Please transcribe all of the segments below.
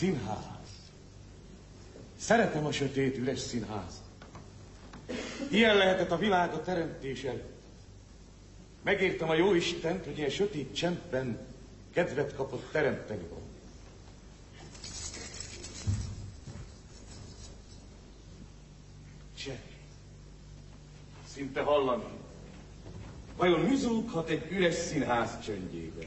Színház. Szeretem a sötét, üres színházat. Ilyen lehetett a világ a teremtés előtt. Megértem a Jóistent, hogy ilyen sötét csendben kedvet kapott teremteni. Cseh. Szinte hallani. Vajon mi zúghat egy üres színház csöndjében?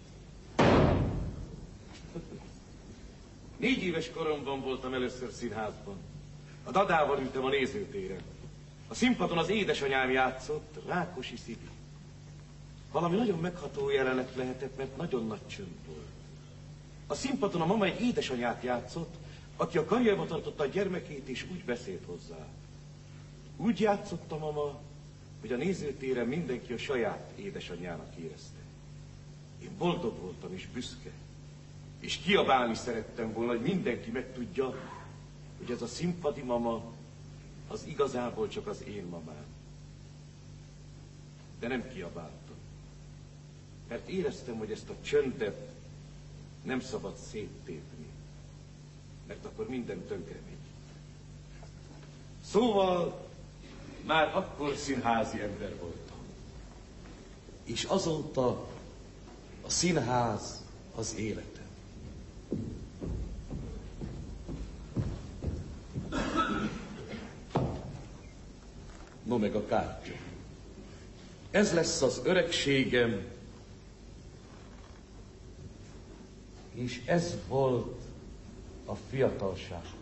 4 éves koromban voltam először színházban. A dadával ültem a nézőtéren. A színpadon az édesanyám játszott, Rákosi Szibi. Valami nagyon megható jelenet lehetett, mert nagyon nagy csönd volt. A színpadon a mama egy édesanyát játszott, aki a karjába tartotta a gyermekét, és úgy beszélt hozzá. Úgy játszott a mama, hogy a nézőtéren mindenki a saját édesanyjának érezte. Én boldog voltam és büszke, és kiabálni szerettem volna, hogy mindenki megtudja, hogy ez a színpadi mama az igazából csak az én mamám. De nem kiabáltam, mert éreztem, hogy ezt a csöndet nem szabad széttépni, mert akkor minden tönkre megy. Szóval már akkor színházi ember voltam. És azóta a színház az életem. No meg a kártya. Ez lesz az öregségem, és ez volt a fiatalságom.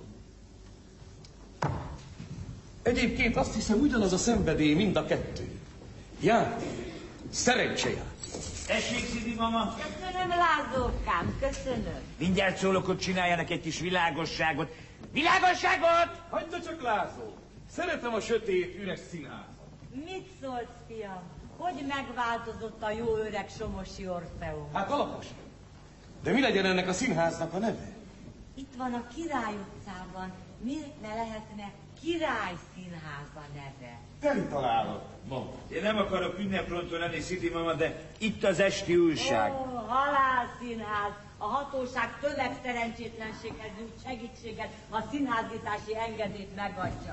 Egyébként azt hiszem, ugyanaz a szenvedély mind a kettő. Játék, szerencsejáték. Tessék, Szibi mama! Köszönöm, Lázókám, köszönöm. Mindjárt szólok, hogy csináljanak egy kis világosságot. Világosságot! Hagyd csak, Lázó! Szeretem a sötét, üres színházat. Mit szólsz, fiam? Hogy megváltozott a jó öreg somosi Orfeó? Hát alaposan. De mi legyen ennek a színháznak a neve? Itt van a Király utcában. Miért ne lehetne Király Színháza neve? Teli találat, mama. Én nem akarok ünneprontó lenni, Szibi mama, de itt az esti újság. Ó, halálszínház! A hatóság tömegszerencsétlenséghez nyújt segítséget, ha színházítási engedélyt megadja.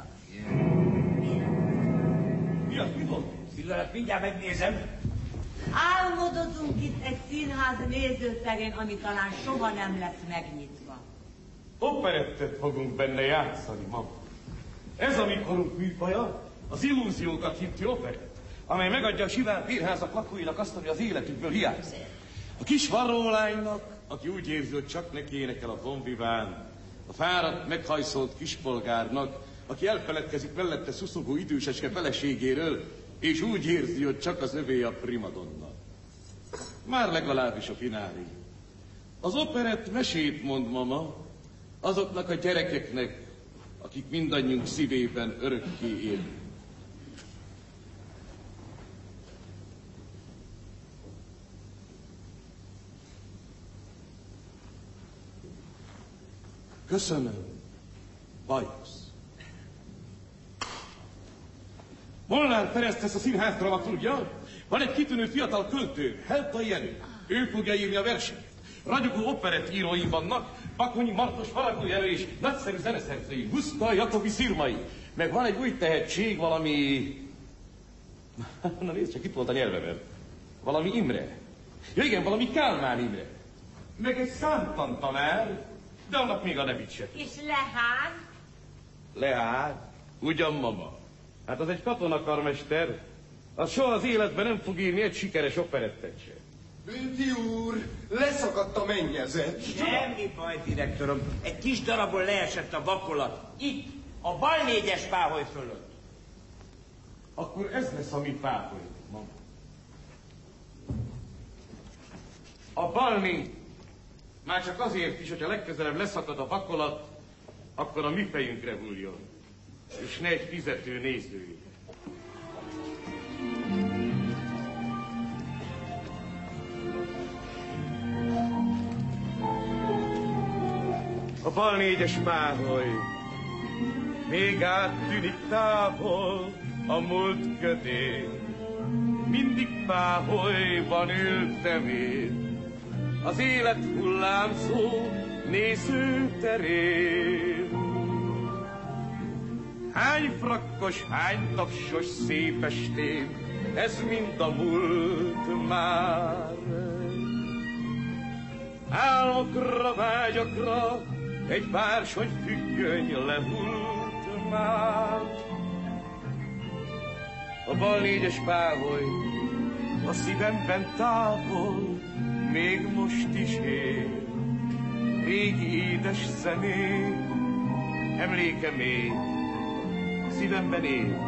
Mi az, mi volt? Pillanat, mindjárt megnézem. Álmodozunk itt egy színház nézőterén, ami talán soha nem lesz megnyitva. Operettet fogunk benne játszani, mama. Ez a mi korunk műfaja, az illúziókat hívti operett, amely megadja a sivár bérházak lakóinak azt, ami az életükből hiányzik. A kis varrólánynak, aki úgy érzi, hogy csak neki énekel a bonviván, a fáradt, meghajszolt kispolgárnak, aki elfeledkezik mellette szuszogó időseske feleségéről, és úgy érzi, hogy csak az övé a primadonna. Már legalábbis a finálé. Az operett mesét mond, mama, azoknak a gyerekeknek, akik mindannyiunk szívében örökké élnek. Köszönöm, Bajusz. Molnár Ferenc a színház dramaturgja. Van egy kitűnő fiatal költő, Heltai Jenő. Ő fogja írni a versenyt. Ragyogó operett írói vannak, Bakonyi Martos Faragó Jenő és nagyszerű zeneszerzői, Huszka Jakobi Szirmai. Meg van egy új tehetség, valami... Na nézd csak, itt volt a nyelvemen. Valami Imre. Ja igen, valami Kálmán Imre. Meg egy számtantanár, de annak még a nevét se. És Lehán? Lehán? Ugyan, mama. Hát az egy katonakarmester. Az soha az életben nem fog írni egy sikeres operettet se. Bünti úr, leszakadt a mennyezet. Semmi baj, direktorom. Egy kis darabból leesett a vakolat. Itt, a bal 4-es páholy fölött. Akkor ez lesz a mi páholy, mama. A bal 4. Már csak azért is, hogyha legközelebb leszakad a vakolat, akkor a mi fejünkre hulljon. És ne egy fizető nézői. A bal 4-es páholy még áttűnik távol a múlt kötén. Mindig páholyban ültem én, az élet hullámzó nézőterén. Hány frakkos, hány tapsos szép estén, ez mind a múlt már. Álmokra, vágyakra egy bársony függöny lehult már. A bal négyes páholy a szívemben távol, még most is él. Régi édes zenék, emléke még szívemben él.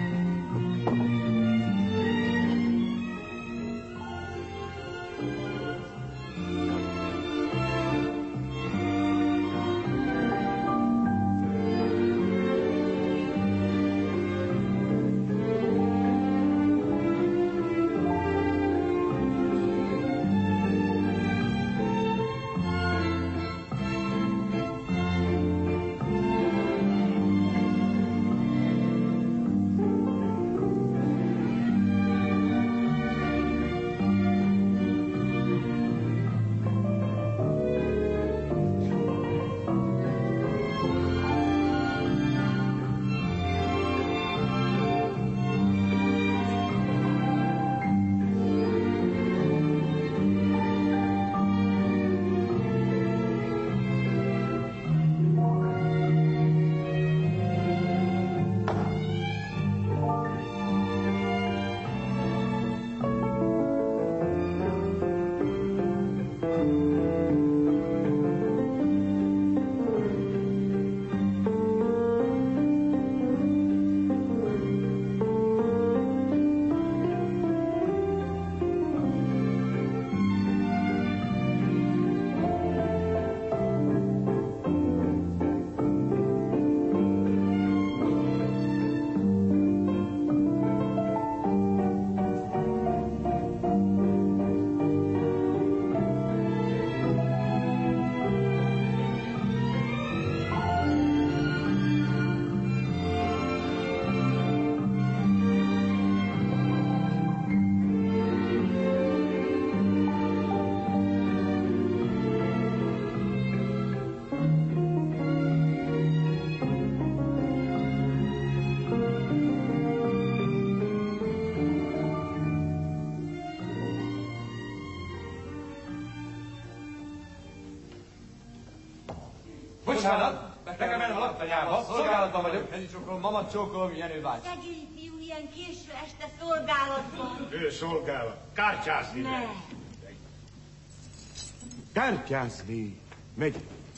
Bocsánat, nekem el a laktanyába, szolgálatban vagyok. Ennyi csókolom, mama csókolom, Jenő bácsi. Szegény fiú ilyen késő este szolgálatban. Ő szolgálat. Kártyázni Ne. megy. Kártyázni megy.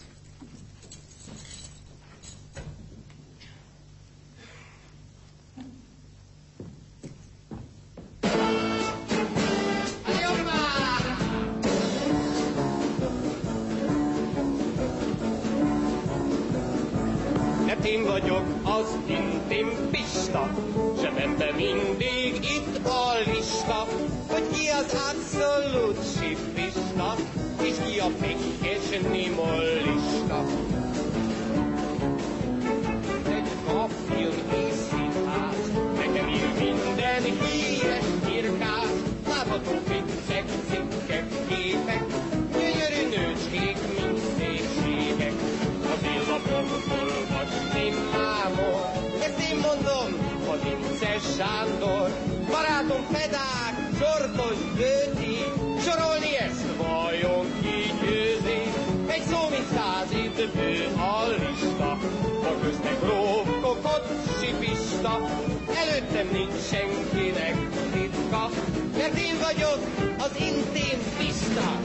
Én vagyok az intim Pista, zsebemben mindig itt a lista, hogy ki az abszolút sifista, és ki a pékés nimollista. Egy napfilm és színház, nekem ír minden híres írkáz, látható viccek, cikkek, képek, gyönyörű nőcskék, mint szépségek. A villapon olvasni mámor, ezt én mondom, a vicces Sándor. Barátom pedák, sortos bőti, sorolni ezt vajon kigyőzi. Egy szó, mint 100 időbő a lista, a köztek rókokot sipista. Előttem nincs senkinek titka, mert én vagyok az intim Pista.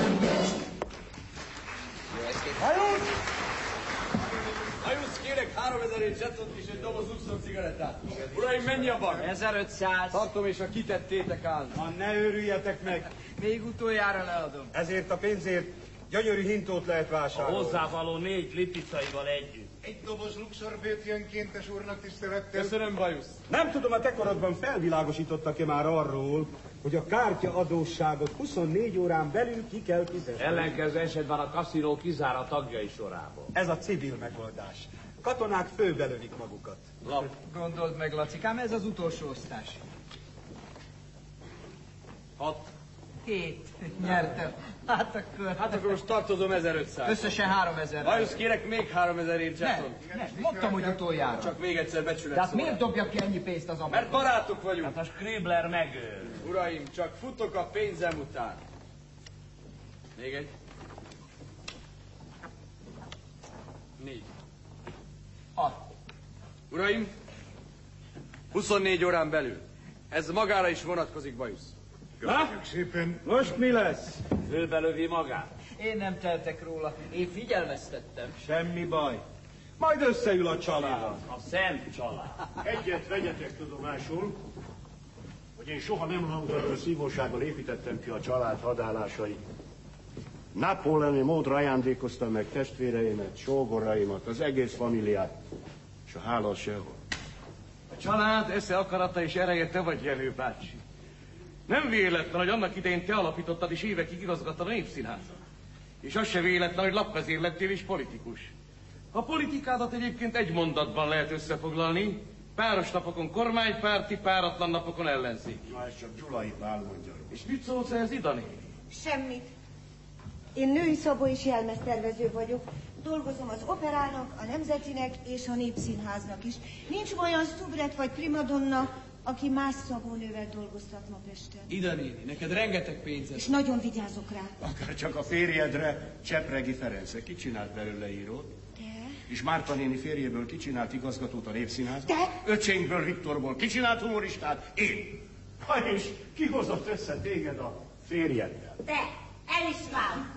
Hajusz, kérek 3000 zsetont és egy doboz luxor cigarettát. Uraim, mennyi a bag? 1500. Tartom, és ha kitettétek áll. Ha ne őrüljetek meg, Még utoljára leadom. ezért a pénzért gyönyörű hintót lehet vásárolni. Hozzávaló 4 lipicaival együtt. Egy doboz luxorbőti önkéntes úrnak tisztelettel. Köszönöm, Bajusz. Nem tudom, a te korodban felvilágosítottak-e már arról, hogy a kártyaadósságot 24 órán belül ki kell fizetni. Ellenkező esetben a kaszinó kizár a tagjai sorából. Ez a civil megoldás. Katonák főbelölik magukat. Lap. Gondold meg, Lacikám, ez az utolsó osztás. 6, 7. Nyertem. Hát akkor most tartozom 1500. Összesen 3000. Bajusz, kérek még 3000 Jetson. Nem, mondtam, hogy utoljára. Csak még egyszer becsület Tehát szóra. miért dobja ki ennyi pénzt az ablakon? Mert barátok vagyunk. Hát a Scribbler megöl. Uraim, csak futok a pénzem után. Még egy. 4. 6. Uraim, 24 órán belül. Ez magára is vonatkozik, Bajusz. Köszönjük szépen. Most mi lesz? Fölbelövi magát. Én nem teltek róla. Én figyelmeztettem. Semmi baj. Majd összeül a család. A szent család. Egyet vegyetek tudomásul, hogy én soha nem hangzató szívósággal építettem ki a család hadállásait. Napóleoni módra ajándékoztam meg testvéreimet, sógoraimat, az egész familiát, és a hála sehol. A család esze, akarata és ereje te vagy, Jenő bácsi. Nem véletlen, hogy annak idején te alapítottad és évekig igazgattad a Népszínházat. És az se véletlen, hogy lapvezér lettél és politikus. A politikádat egyébként egy mondatban lehet összefoglalni. Páros napokon kormánypárti, páratlan napokon ellenzéki. Na, ez csak Gyulai Pál mondja. És mit szólsz ehhez, Ida néni? Semmit. Én női szabó és jelmeztervező vagyok. Dolgozom az operának, a Nemzetinek és a Népszínháznak is. Nincs olyan szubret vagy primadonna, aki más szabónővel dolgoztatna Pesten. Ida néni, neked rengeteg pénzed. És nagyon vigyázok rá. Akár csak a férjedre, Csepregi Ferenc, ki csinált belőle írót? Te? És Márta néni férjéből ki csinált igazgatót a Népszínház? Te? Öcsénkből, Viktorból ki csinált humoristát? Én. Ha és ki hozott össze téged a férjeddel? Te, el is váltunk.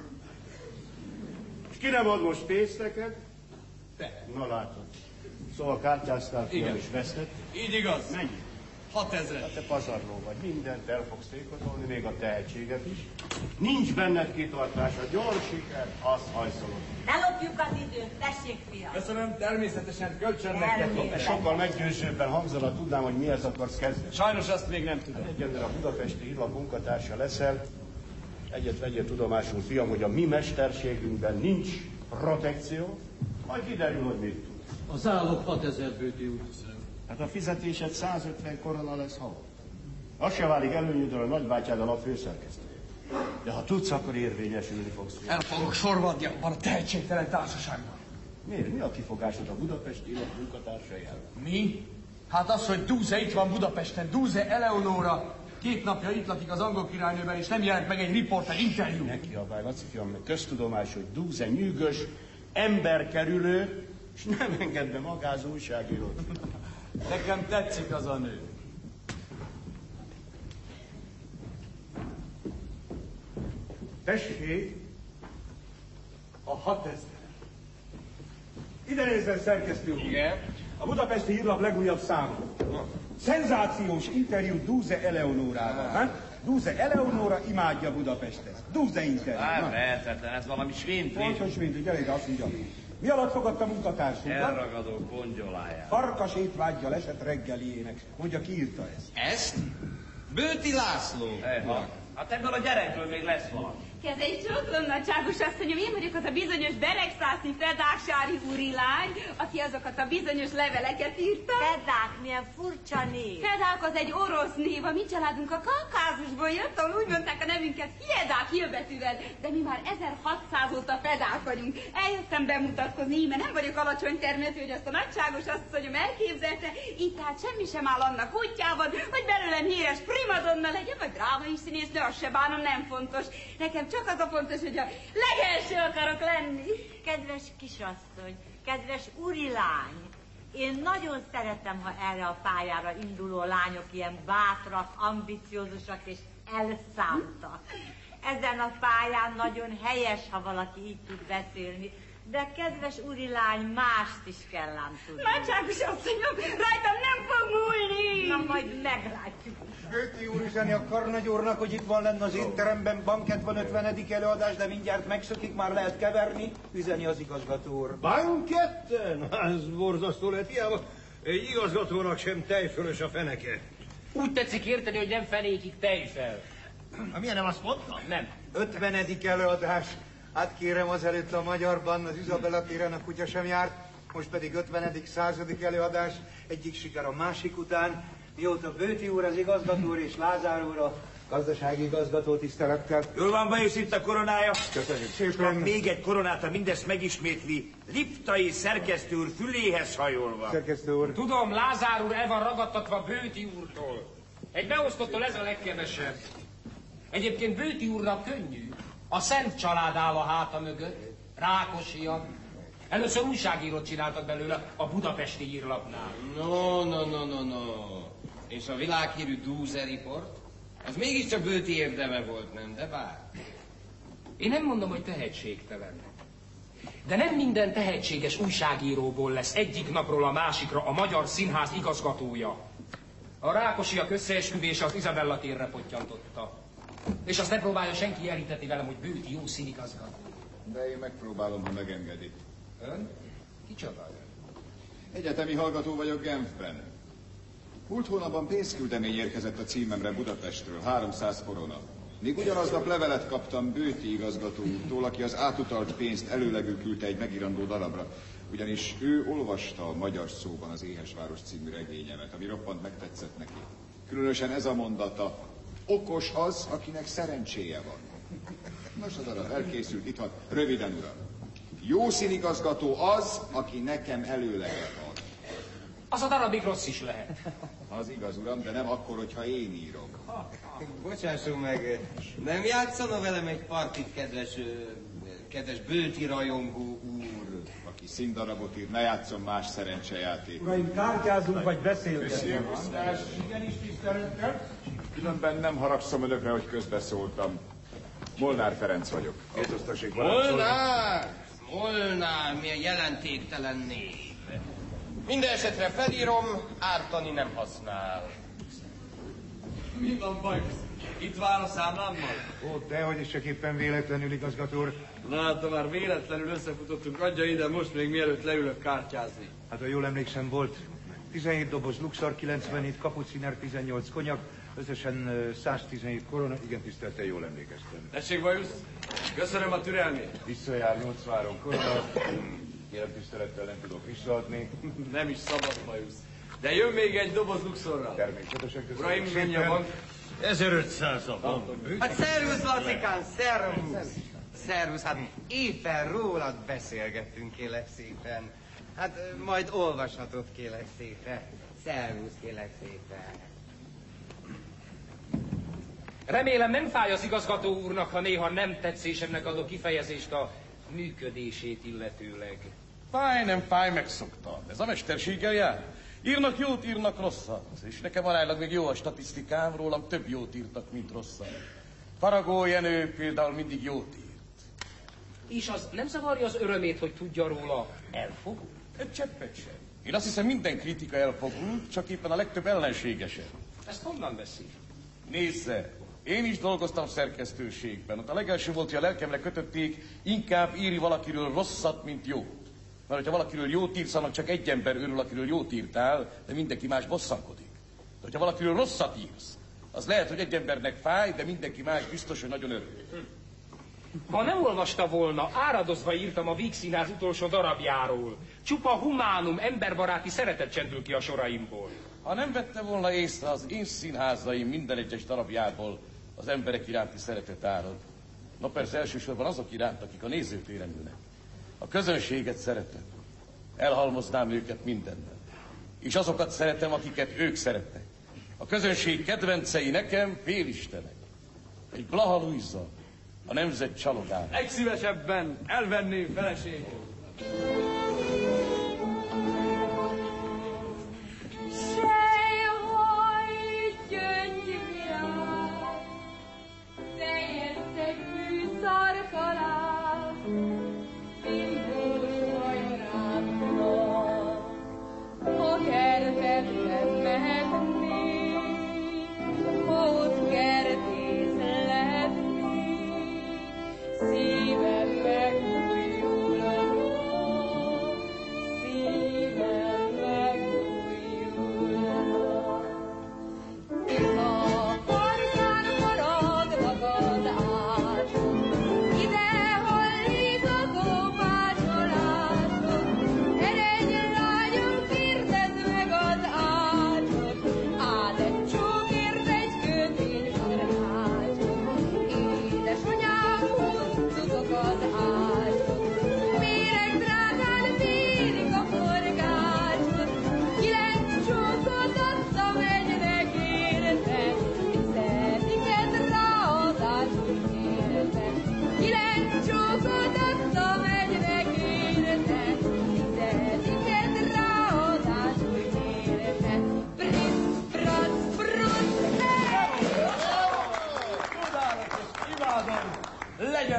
És ki nem ad most pénzt neked? Te. Na látod. Szóval kártyáztál ki, és vesztett. Így igaz. Mennyi? 6000. Hát te pazarló vagy, mindent el fogsz tékozolni, még a tehetséget is. Nincs benned kitartás, a gyors siker, az hajszolod. Ne lopjuk az időt, tessék, fiam. Köszönöm, természetesen kölcsön nektek. Sokkal meggyőzőbben hangzana, tudnám, hogy mihez akarsz kezdeni. Sajnos azt még nem tudom. Egyenlően a Budapesti Hírlap munkatársa leszel. Egyet vegyél tudomásul, fiam, hogy a mi mesterségünkben nincs protekció, majd kiderül, hogy mit tud. A zálog 6000 bőti út. Hát a fizetésed 150 korona lesz havonta. Az se válik előnyödről, a nagybátyád a lap főszerkesztője. De ha tudsz, akkor érvényesülni fogsz. El fogok sorvadni abban a tehetségtelen társaságban. Miért? Mi a kifogásod a Budapesti Hírlap munkatársai ellen? Mi? Hát az, hogy Dúze itt van Budapesten, Dúze Eleonóra 2 napja itt lakik az angol királynőben, és nem jelent meg egy riporter interjú. Ne kiabálj, Laci fiam, meg köztudomás, hogy Dúze nyűgös, emberkerülő, és nem enged be magázó újságírót. Nekem tetszik az a nő. Tessék, a 6000. Ide nézzen, szerkesztő úr. Igen? A Budapesti Hírlap legújabb száma. Szenzációs interjú Dúze Eleonórával. Hát? Dúze Eleonóra imádja Budapestet. Dúze interjú. Hát lehetetlen, ez valami svintli. Pontos svintli, gyere ide, azt mondja. Mi alatt fogadta munkatársunkat? Elragadó kongyoláját. Farkas étvággyal esett reggeliének. Mondja, ki írta ezt? Ezt? Bőti László. Hát ebből a gyerekről még lesz valami. Kedves csókolom, nagyságos asszonyom, én vagyok az a bizonyos beregszászi fedáksári úrilány, aki azokat a bizonyos leveleket írta. Fedák, milyen furcsa név. Fedák az egy orosz név, a mi családunk a Kaukázusból jött, ahol úgy mondták a nevünket Fiedák hírbetűvel, de mi már 1600 óta Fedák vagyunk. Eljöttem bemutatkozni, mert nem vagyok alacsony termetű, hogy azt a nagyságos asszonyom elképzelte, így tehát semmi sem áll annak útjában, hogy belőlem híres primadonna legyen, vagy drámai színész, de azt se bánom, nem fontos. Nekem csak az a fontos, hogy a legelső akarok lenni. Kedves kisasszony, kedves úrilány, én nagyon szeretem, ha erre a pályára induló lányok ilyen bátrak, ambiciózusak és elszántak. Ezen a pályán nagyon helyes, ha valaki így tud beszélni, de kedves úrilány, mást is kell ám tudni. Nagyságos asszonyom, rajtam nem fog múlni! Na, majd meglátjuk. Bőti úr üzeni a Karnagy úrnak, hogy itt van lenne az étteremben, bankett van 50. előadás, de mindjárt megszökik, már lehet keverni, üzeni az igazgató úr. Banketten? Ez borzasztó lett, hiába egy igazgatónak sem tejfölös a feneke. Úgy tetszik érteni, hogy nem fenékig tejfel. Milyen nem azt mondtam? Nem. 50. előadás. Hát kérem, azelőtt a Magyarban az Izabella téren a kutya sem járt, most pedig 50. 100. előadás, egyik siker a másik után. Mióta Bőti úr az igazgató úr és Lázár úr a Gazdasági igazgató tisztelettel. Jól van, Bajusz, itt a koronája. Köszönjük Kap szépen. még egy koronát, ha mindezt megismétli, Liptai szerkesztő úr füléhez hajolva. Szerkesztő úr. Tudom, Lázár úr el van ragadtatva Bőti úrtól. Egy beosztottól ez a legkevesebb. Egyébként Bőti úrnak könnyű. A Szent család áll a háta mögött. Rákosiak. Először újságírót csináltak belőle a budapesti hírlapnál. No. És a világhírű Dúze Report? Az mégiscsak Bőti érdeme volt, nem? De bár. Én nem mondom, hogy tehetségtelen. De nem minden tehetséges újságíróból lesz egyik napról a másikra a Magyar Színház igazgatója. A Rákosiak összeesküvése az Izabella térre pottyantotta. És azt ne próbálja senki elhitetni velem, hogy Bőti jó színigazgató. De én megpróbálom, ha megengedi. Ön? Kicsoda ön? Egyetemi hallgató vagyok Genfben. Múlt hónapban pénzküldemény érkezett a címemre Budapestről, 300 korona. Még ugyanaznap levelet kaptam Bőti igazgató úrtól, aki az átutalt pénzt előlegül küldte egy megírandó darabra, ugyanis ő olvasta a Magyar Szóban az Éhesváros című regényemet, ami roppant megtetszett neki. Különösen ez a mondata: okos az, akinek szerencséje van. Nos, a darab elkészült, itt van, röviden, uram. Jó színigazgató az, aki nekem előleget ad. Az a darabig rossz is lehet. Az igaz, uram, de nem akkor, hogyha én írok. Bocsásson meg, nem játszana velem egy partit, kedves Bőti rajongó úr? Aki színdarabot ír, ne játszom más szerencsejáték. Uraim, kártyázunk vagy beszélgetünk? Igenis, tisztelettel. Különben nem haragszom önökre, hogy közbeszóltam. Molnár Ferenc vagyok. Kétosztassék Molnár, milyen jelentéktelen név. Minden esetre felírom, ártani nem használ. Mi van, baj? Itt vár a számlámmal? Ó, dehogy is csak éppen véletlenül, igazgató úr. Na hát, már véletlenül összefutottunk, adja ide most még mielőtt leülök kártyázni. Hát, ha jól emlékszem, volt 17 doboz Luxor, 97 kapuciner, 18 konyak, összesen 117 korona. Igen, tisztelten, jól emlékeztem. Tessék, Bajusz, köszönöm a türelmét. Visszajár 83 korona. Kérem, tisztelettel nem tudok visszaadni. Nem is szabad, Bajusz. De jön még egy doboz Luxorra. Természetesen, köszönöm. Uraim, mennyi a bank? 1500-a van. Hát szervusz, Lacikán, szervusz! Szervusz, hát éppen rólad beszélgettünk, kélek szépen. Hát majd olvashatod, kélek szépen. Szervusz, kélek szépen. Remélem nem fáj az igazgató úrnak, ha néha nem tetszésemnek adok kifejezést a működését illetőleg. Fáj, nem fáj, megszoktam. Ez a mesterséggel jár. Írnak jót, írnak rosszat. És nekem aránylag még jó a statisztikám, rólam több jót írtak, mint rosszat. Faragó Jenő például mindig jót írt. És az nem zavarja az örömét, hogy tudja róla elfogult? Egy cseppet sem. Én azt hiszem, minden kritika elfogult, csak éppen a legtöbb ellenségesen. Ezt honnan veszi? Nézze, én is dolgoztam szerkesztőségben. Ott a legelső volt, hogy a lelkemre kötötték, inkább írj valakiről rosszat, mint jót. Mert hogyha valakiről jót írsz, annak csak egy ember örül, akiről jót írtál, de mindenki más bosszankodik. De hogyha valakiről rosszat írsz, az lehet, hogy egy embernek fáj, de mindenki más biztos, hogy nagyon örül. Ha nem olvasta volna, áradozva írtam a Víg Színház utolsó darabjáról. Csupa humánum, emberbaráti szeretet csendül ki a soraimból. Ha nem vette volna észre, az én színházaim minden egyes darabjából az emberek iránti szeretet árad. Na persze elsősorban azok iránt, akik a nézőtéren ülnek. A közönséget szeretem. Elhalmoznám őket mindennel. És azokat szeretem, akiket ők szeretnek. A közönség kedvencei nekem félistenek. Egy Blaha Lujza, a nemzet csalogán. Legszívesebben elvenném feleségét. Szívem megújul a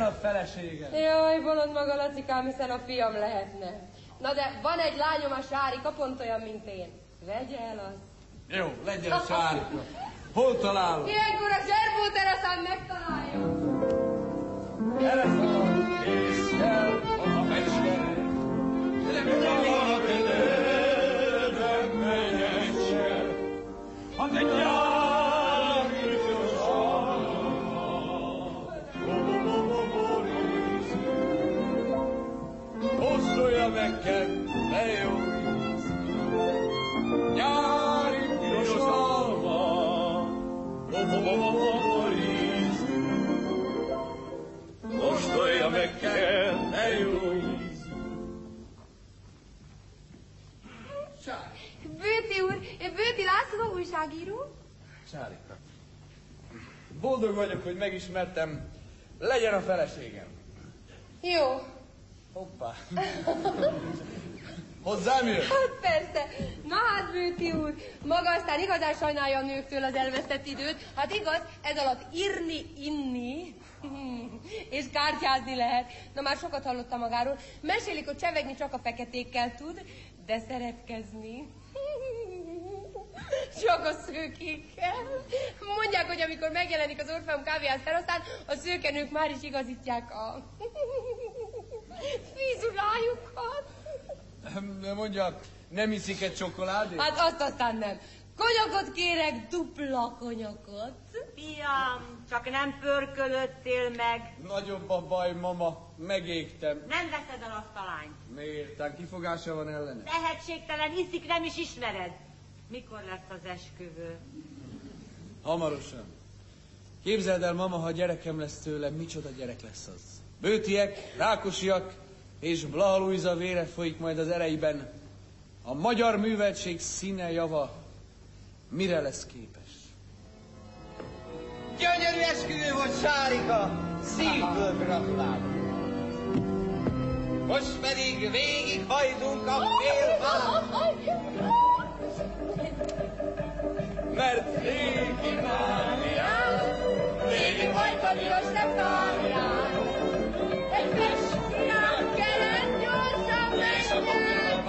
legyen a feleségem. Jaj, bolond maga, Lacikám, hiszen a fiam lehetne. Na de van egy lányom, a Sárika, pont olyan, mint én. Vegye el azt. Jó, legyen a Sárika. Hol találom? Ilyenkor a Zserbó teraszán megtalálja. Erre szalad, és kell a mester. A te nyári kóstolja meg kell, de jó íz. Nyári piros alma, boríz. Kóstolja meg kell, de jó íz. Bőti úr, Bőti László újságíró? Sárika. Boldog vagyok, hogy megismertem. Legyen a feleségem. Jó. Hoppá. Hozzám jön? Hát persze. Na hát, Bőti úr, maga aztán igazán sajnálja a nőktől az elvesztett időt. Hát igaz, ez alatt írni, inni, és kártyázni lehet. Na már sokat hallottam magáról. Mesélik, hogy csevegni csak a feketékkel tud, de szeretkezni csak a szőkékkel. Mondják, hogy amikor megjelenik az Orfeum kávéház teraszán, a szőkenők már is igazítják a fizulájukat. Mondja, nem iszik egy csokoládét? Hát azt aztán nem. Konyakot kérek, dupla konyakot. Fiam, csak nem pörkölöttél meg. Nagyobb a baj, mama. Megégtem. Nem veszed el azt a lányt. Miért? Tán kifogása van ellene? Tehetségtelen, iszik, nem is ismered. Mikor lesz az esküvő? Hamarosan. Képzeld el, mama, ha gyerekem lesz tőlem, micsoda gyerek lesz az. Bőtiek, Rákosiak és Blaha Lujza vére folyik majd az ereiben. A magyar műveltség színe java mire lesz képes? Gyönyörű esküvő volt, Sárika! Szívből gratulálok! Most pedig végighajdunk a félvállat! Mert végigvágják, végighajt a piros Stefánián. Egy pestinát kellett gyorsan menjen,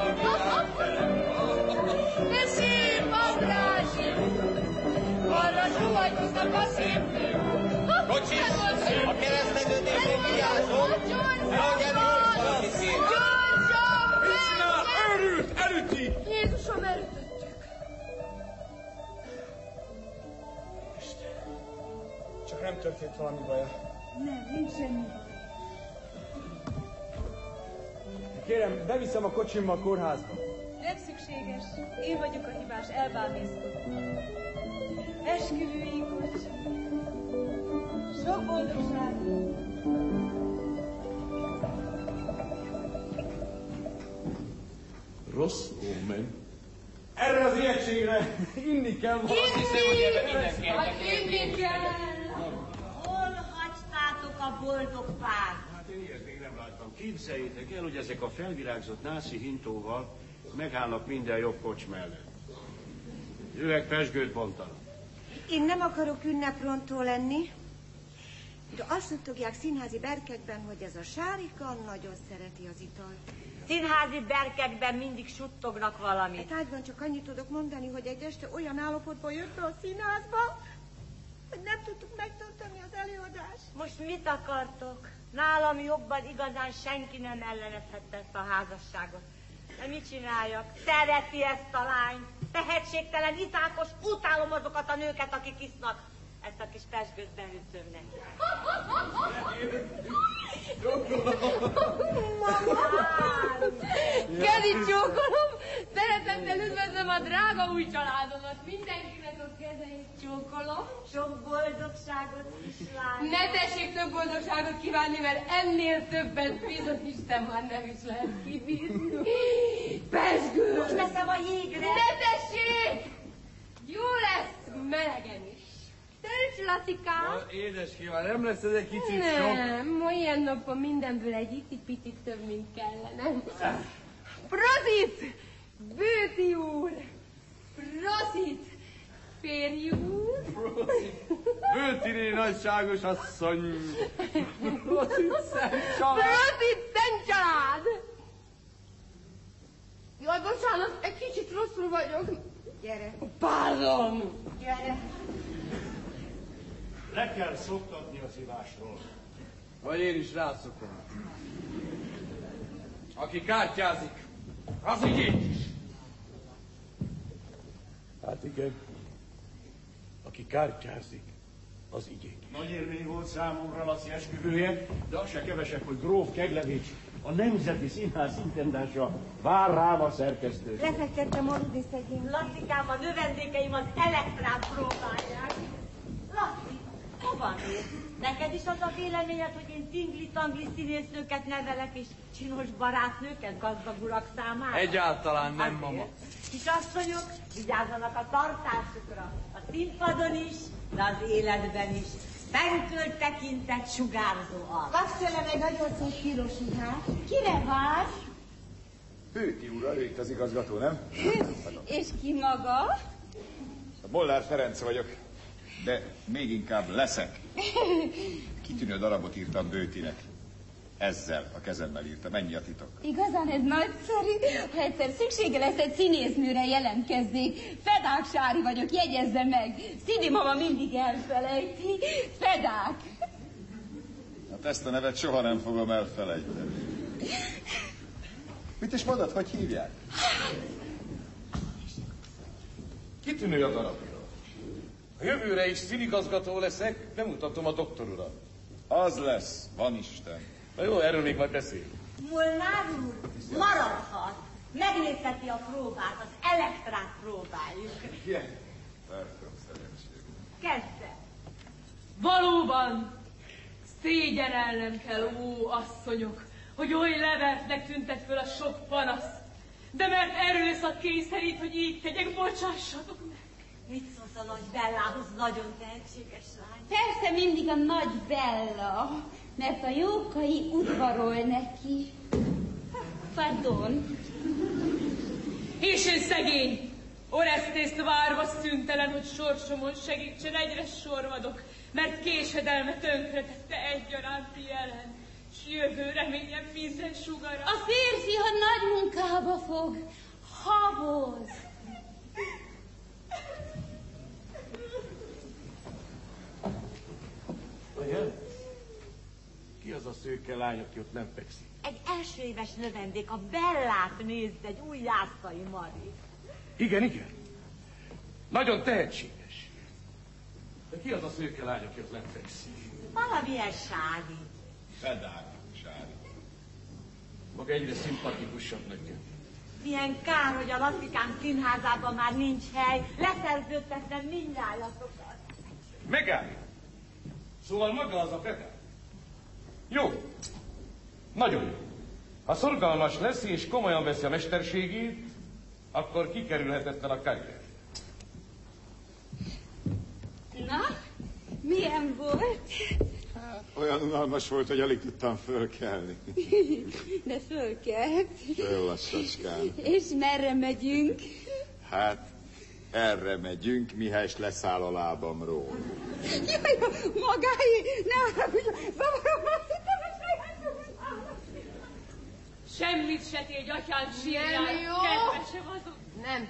de szép Andrási, arra sóhajtoznak a szép nők. Kocsis, a kereszteződésnél vigyázol, nehogy elülsz valami szép. Gyorsan menjen! Őrült, elüti! Jézusom, elütöttük. Csak nem történt valami baja. Nem, nincs semmi baj. Kérem, beviszem a kocsimba a kórházba. Nem szükséges. Én vagyok a hibás, elbámészkodtam. Esküvőjük, sok boldogság! Rossz ómen. Erre az ijegységre inni kell valami. Inni kell! Hol hagytátok a boldog párt? Hát én ilyet még nem láttam. Képzeljétek el, hogy ezek a felvirágzott nászi hintóval megállnak minden jobb kocs mellett. Üvegpezsgőt bontanak. Én nem akarok ünneprontó lenni, de azt tudják színházi berkekben, hogy ez a Sárika nagyon szereti az italt. Színházi berkekben mindig suttognak valamit. Hát ágyban csak annyit tudok mondani, hogy egy este olyan állapotban jött be a színházba, hogy nem tudtuk megtartani az előadást. Most mit akartok? Nálam jobban igazán senki nem ellenezhette ezt a házasságot. De mit csináljak? Szereti ezt a lányt. Tehetségtelen, itákos, utálom azokat a nőket, akik isznak. Ezt a kis pezsgőt beütöm neki. Kedi csókolom! Szeretettel üdvözlöm a drága új családomat. Mindenkinek a kezeit csókolom. Sok boldogságot, kislány. Ne tessék több boldogságot kívánni, mert ennél többet bizony Isten már nem is lehet kibírni. Pezsgő! Most veszem a jégre. Ne tessék! Jó lesz melegen is. Tölts, Lacikám! Édeském, nem lesz ez egy kicsit sok? Nem, ma ilyen napon mindenből egy icipicit több, mint kellene. Prosit! Bőti úr! Prosit! Férj úr! Bőti nagyságos asszony! Szent család! Jaj, bocsánat, egy kicsit rosszul vagyok. Gyere. Pardon. Gyere. Le kell szoktatni az ivásról. Vagy én is rászokom. Aki kártyázik, az igény is. Hát igen. Aki kártyázik, az igény. Nagy élmény volt számomra Laci esküvője, de az se kevesebb, hogy gróf Keglevics, a Nemzeti Színház intendása vár rám a szerkesztőt. Lefektettem aludni szegény. Lacikám, a növendékeim az elektrát próbálják. Laci, hova mész? Neked is az a véleményed, hogy én tingli-tangli színésznőket nevelek, és csinos barátnőket gazdag urak számára? Egyáltalán nem, mama. Kisasszonyok, vigyázzanak a tartásukra. A színpadon is, de az életben is. Fenkölt tekintet sugárzó arc. Kapsz tőlem egy nagyon szép piros ihát. Kire vár? Bőti úr, ő itt az igazgató, nem? És ki maga? A Molnár Ferenc vagyok, de még inkább leszek. Kitűnő darabot írtam Bőtinek. Ezzel a kezemmel írtam. Ennyi a titok. Igazán ez nagyszerű. Ha egyszer szüksége lesz egy színésznőre, jelentkezzék. Fedák Sári vagyok, jegyezze meg. Szidi mama mindig elfelejti. Fedák. Hát ezt a nevet soha nem fogom elfelejteni. Mit is mondod, hogy hívják? Kitűnő a darabja. A jövőre is színigazgató leszek, bemutatom a doktor urat. Az lesz, van Isten. Na jó, erről még majd beszél. Molnár úr, maradhat. Megnézheti a próbát, az elektrát próbáljuk. Igen, tartom szerencsét. Kezdve. Valóban szégyellelnem kell, ó asszonyok, hogy oly levertnek tüntet föl a sok panasz. De mert erőszak kényszerít, hogy így tegyek, bocsássatok meg. Mit szólsz a nagy Bellához, nagyon tehetséges lány? Persze mindig a nagy Bella, mert a jókai udvarol neki. Pardon. És én szegény, Oresztészt várva szüntelen, hogy sorsomon segítsen, egyre sorvadok, mert késedelme tönkretette egyaránt jelen, s jövő reményem minden sugara. A férfi, ha nagy munkába fog, haboz. Igen? Ki az a szőke lány, aki ott nem fekszik? Egy első éves növendék, a Bellát nézd, egy új Jászai Mari. Igen, igen. Nagyon tehetséges. De ki az a szőke lány, aki ott nem fekszik? Valamilyen Sári. Fedák, Sári. Maga egyre szimpatikusabb nekem. Milyen kár, hogy a Lacikám színházában már nincs hely. Leszerződtetnem mindnyájatokat. Megállj! Szóval maga az a Fedák. Jó. Nagyon jó. Ha szorgalmas lesz és komolyan veszi a mesterségét, akkor kikerülhetetlen a karrier. Na, milyen volt? Olyan unalmas volt, hogy alig tudtam fölkelni. De fölkelt. Föl lassacskán. És merre megyünk? Hát, erre megyünk, mihelyest leszáll a lábamról. Jaj, magáé, ne haragudj, zavarom, azt hittem, hogy Semmit se tégy, atyám sírjál, Nem jó. kedvesem azok. Nem.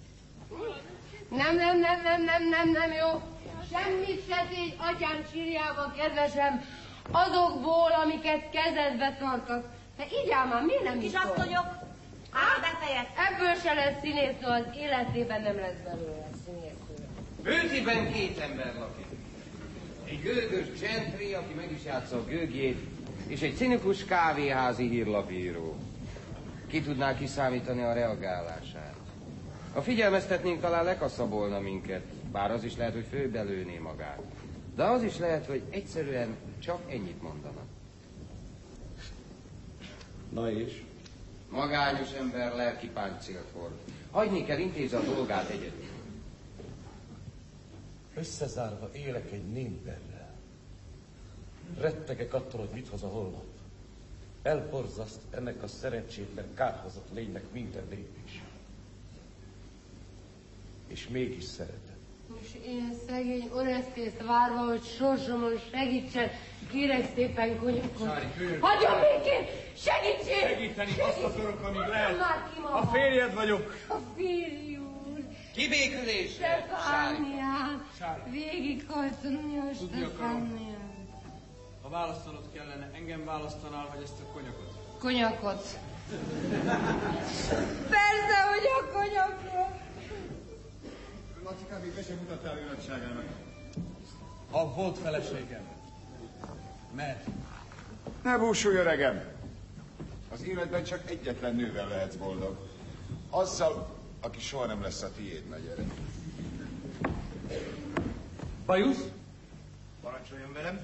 Nem jó. Semmit se tégy atyám sírjába, kedvesem, azokból, amiket kezedbe tartok. De így ám már miért nem Kisasszonyok, befejeztem. Ebből se lesz színésznő, az életében nem lesz belőle színésznő. Bőtiben két ember lakik. Egy gőgös gentry, aki meg is játsza a gőgjét, és egy cinikus kávéházi hírlapíró. Ki tudná kiszámítani a reagálását? Ha figyelmeztetnénk, talán lekaszabolna minket, bár az is lehet, hogy főbelőné magát. De az is lehet, hogy egyszerűen csak ennyit mondana. Na és? Magányos ember lelki páncélt hord. Hagyni kell intézni a dolgát egyedül. Összezárva élek egy némberrel. Rettegek attól, hogy mit hoz a holnap. Elborzaszt ennek a szerencsétlen kárhozott lénynek minden lépés. És mégis szeretem. És én szegény Oresztészt várva, hogy sorsomon segítsen, kérek szépen konyakot. Hagyjon békén! Segítség! Segíteni azt a török, amíg lehet. Már ki A férjed vagyok. A férj úr! Kibékülésre! Stefániám! Végighajtom a Stefániám. Ha választanod kellene, engem választanál, vagy ezt a konyakot? Konyakot. Persze, hogy a konyakot. Lacikám, még be sem mutattál őnadságának. A volt feleségem. Mert? Ne búsulj, öregem! Az életben csak egyetlen nővel lehetsz boldog. Azzal, aki soha nem lesz a tiéd, na gyere. Bajusz? Parancsoljon velem.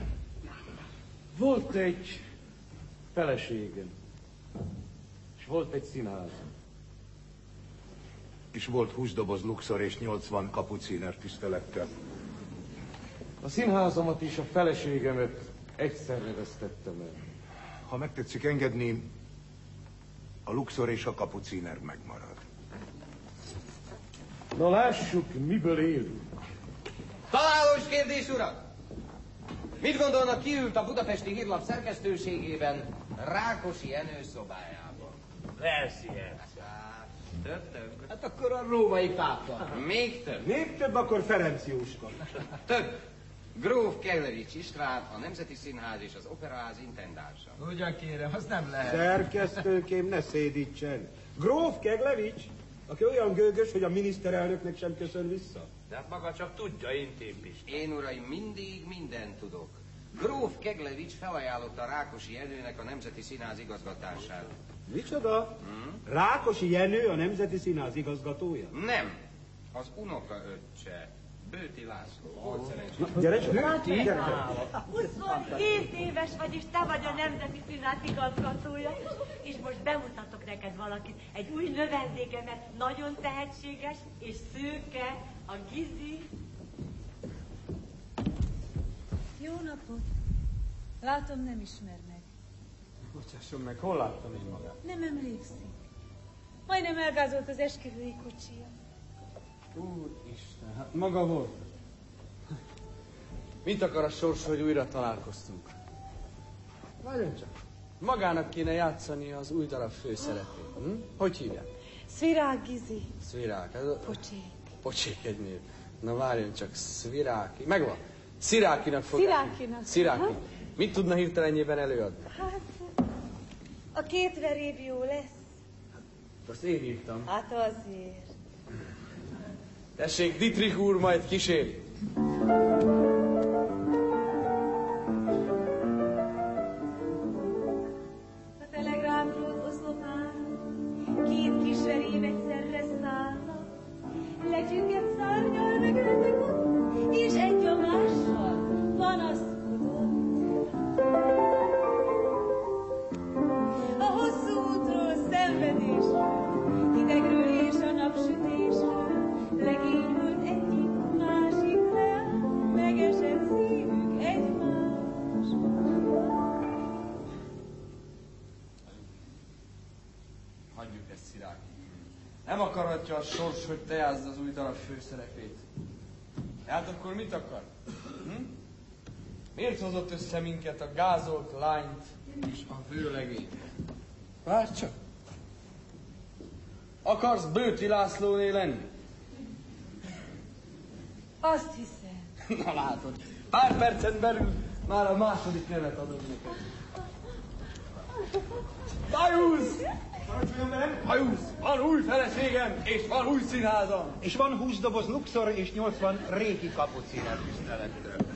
Volt egy feleségem, és volt egy színházam. És volt 20 doboz luxor és 80 kapuciner tisztelettel. A színházamat és a feleségemet egyszerre vesztettem el. Ha megtetszik engedni, a luxor és a kapuciner megmarad. Na lássuk, miből élünk. Találós kérdés, urak! Mit gondolnak, ki ült a Budapesti Hírlap szerkesztőségében Rákosi Jenő szobájában? Persze. Több. Hát akkor a római pápa. Még több. Még több, akkor Ferenc Jóska. Több. Gróf Keglevics István, a Nemzeti Színház és az Operaház intendánsa. Ugyan kérem, az nem lehet. Szerkesztőkém, ne szédítsen. Gróf Keglevics, aki olyan gőgös, hogy a miniszterelnöknek sem köszön vissza. De hát maga csak tudja, én Témpis. Én, uraim, mindig mindent tudok. Gróf Keglevics felajánlotta Rákosi Jenőnek a Nemzeti Színház igazgatását. Micsoda? Rákosi Jenő a Nemzeti Színház igazgatója? Nem. Az unokaöccse, Bőti László. Volt szerencsés. Gyere csak! Gyere. 27 éves vagy, és te vagy a Nemzeti Színház igazgatója. És most bemutatok neked valakit. Egy új növendékemet, nagyon tehetséges és szőke, a Gizi. Jó napot! Látom, nem ismer meg. Bocsásson meg, hol láttam én magát? Nem emlékszik. Majdnem elgázolt az esküvői kocsia. Úristen, hát maga volt. Mit akar a sors, hogy újra találkoztunk? Várjon csak. Magának kéne játszani az új darab főszerepét. Hogy hívják? Szvirák Gizi. Szvirák. Pocsék. Pocsék egy név. Na várjon csak, Szviráki. Megvan. Szirákinak fogják. Szirákinak. Sziráki. Mit tudna hirtelenjében előadni? Hát, a 2 veréb jó lesz. Azt én írtam. Hát azért. Tessék, Dietrich úr majd kísér. A telegrámról oszlopának 2 kis veréb egyszerre szállnak. Lecsüngett szárnyal megöltek ott, és egy a mással panaszkodott. A hosszú útról, szenvedésről, hidegről és a napsütésről, legény volt egyik, másik leáll, megesett szívük egymásból. Hagyjuk ezt, Sziráki. Nem akarhatja a sors, hogy te játszd az új darab főszerepét. Hát akkor mit akar? Miért hozott össze minket a gázolt lányt és a vőlegényt? Várj csak! Akarsz Bőti Lászlóné lenni? Azt hiszem. Na látod, pár percen belül már a második nevet adom neked. Bajusz! Parancsoljon velem! Bajusz! Van új feleségem, és van új színházam! És van 20 doboz luxor és 80 régi kapuciner tisztelettel.